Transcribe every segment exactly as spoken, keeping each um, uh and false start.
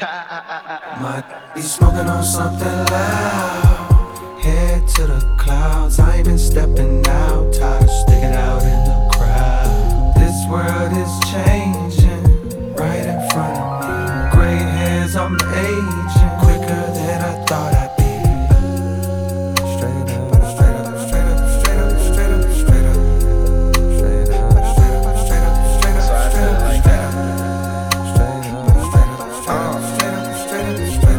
Might be smoking on something loud. Head to the clouds. I ain't been stepping out. Tired of sticking out in the crowd. This world is changing right in front of me. Gray hairs, I'm aging quicker than I thought I'd be. Straight up, straight up, straight up, straight up, straight up, straight up, straight up, straight up, straight up, straight up, straight up, straight up, straight up, straight up, straight up, straight up, straight up, straight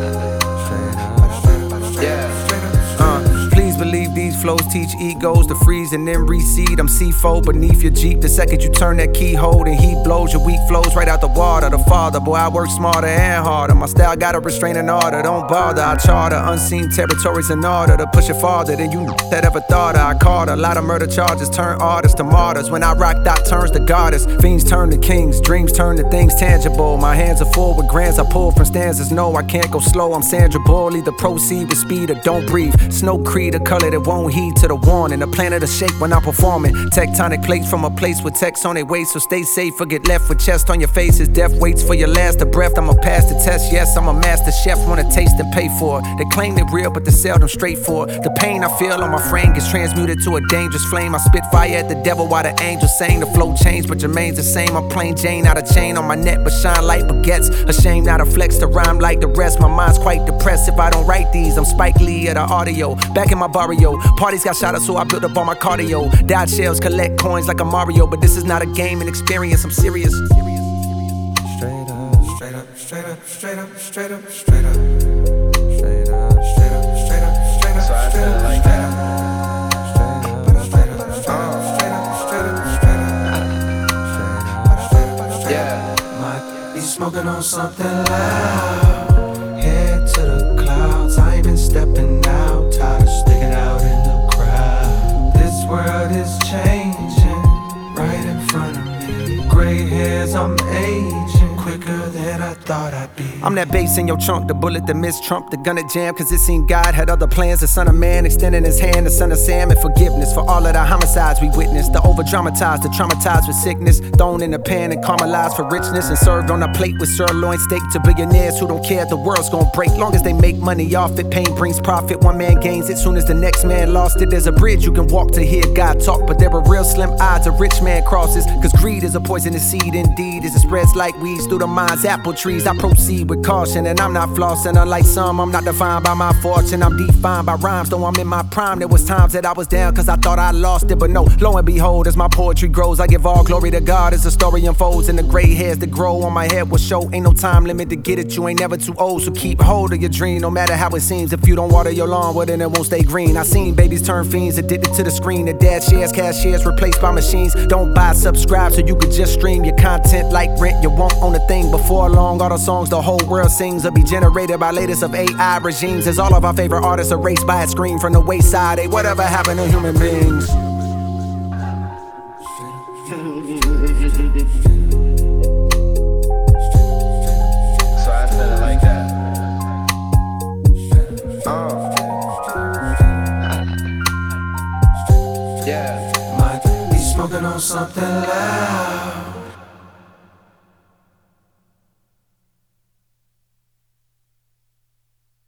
up, straight up. Uh, please believe these flows teach egos to freeze and then recede. I'm C four beneath your Jeep. The second you turn that keyhole, and heat blows, your weak flows right out the water. The father, boy, I work smarter and harder. My style got a restraining order. Don't bother, I charter unseen territories in order to push it farther than you that ever thought of. I caught a lot of murder charges, turn artists to martyrs. When I rock, dot turns to goddess. Fiends turn to kings, dreams turn to things tangible. My hands are full with grants I pull from stanzas. No, I can't go slow, I'm Sandra Bull. Either proceed with speed or don't breathe. Snow Creed, a color that won't heed to the warning. The planet will shake when I'm performing. Tectonic plates from a place with text on their waist. So stay safe or get left with chest on your face. As death waits for your last of breath. I'ma pass the test, yes, I'm a master chef. Wanna taste and pay for it. They claim they're real, but they seldom straight for it. The pain I feel on my frame gets transmuted to a dangerous flame. I spit fire at the devil while the angels sing. The flow changed, but Jermaine's the same. I'm plain Jane, not a chain on my neck, but shine like baguettes. Ashamed not a flex to rhyme like the rest. My mind's quite depressed if I don't write these. I'm Spike Lee at the audio, back in my barrio. Parties got shot up, so I built up all my cardio. Dodge shells, collect coins like a Mario, but this is not a game, an experience. I'm serious. Straight up, straight up, straight up, straight up, straight up, straight up, straight up, straight up, straight up, straight up, straight up, straight up, straight up, straight up, straight up, straight up, straight up, straight up. Might be smoking on something loud. Head to the clouds. I ain't been stepping out. Tired of sticking out in the crowd. This world is changing right in front of me. Gray hairs, I'm aging quicker than I thought I'd be. I'm that bass in your trunk, the bullet that missed Trump, the gun that jammed, cause it seemed God had other plans. The son of man extending his hand, the son of Sam, and forgiveness for all of the homicides we witnessed. The over-dramatized, the traumatized with sickness, thrown in a pan and caramelized for richness, and served on a plate with sirloin steak to billionaires who don't care the world's gonna break. Long as they make money off it, pain brings profit. One man gains it, soon as the next man lost it. There's a bridge you can walk to hear God talk, but there are real slim odds a rich man crosses, cause greed is a poisonous seed indeed. As it spreads like weeds through the mind's apple trees, I proceed with caution, and I'm not flossing. Unlike some, I'm not defined by my fortune, I'm defined by rhymes. Though I'm in my prime, there was times that I was down cause I thought I lost it, but no, lo and behold, as my poetry grows, I give all glory to God as the story unfolds. And the gray hairs that grow on my head will show. Ain't no time limit to get it, you ain't never too old, so keep hold of your dream, no matter how it seems. If you don't water your lawn, well then it won't stay green. I seen babies turn fiends, addicted to the screen. The dad shares, cashiers replaced by machines. Don't buy, subscribe so you could just stream your content like rent. You won't own a thing before long. All the songs the whole world sings will be generated by latest of A I regimes, as all of our favorite artists erased by a screen from the wayside. Hey, whatever happened to human beings?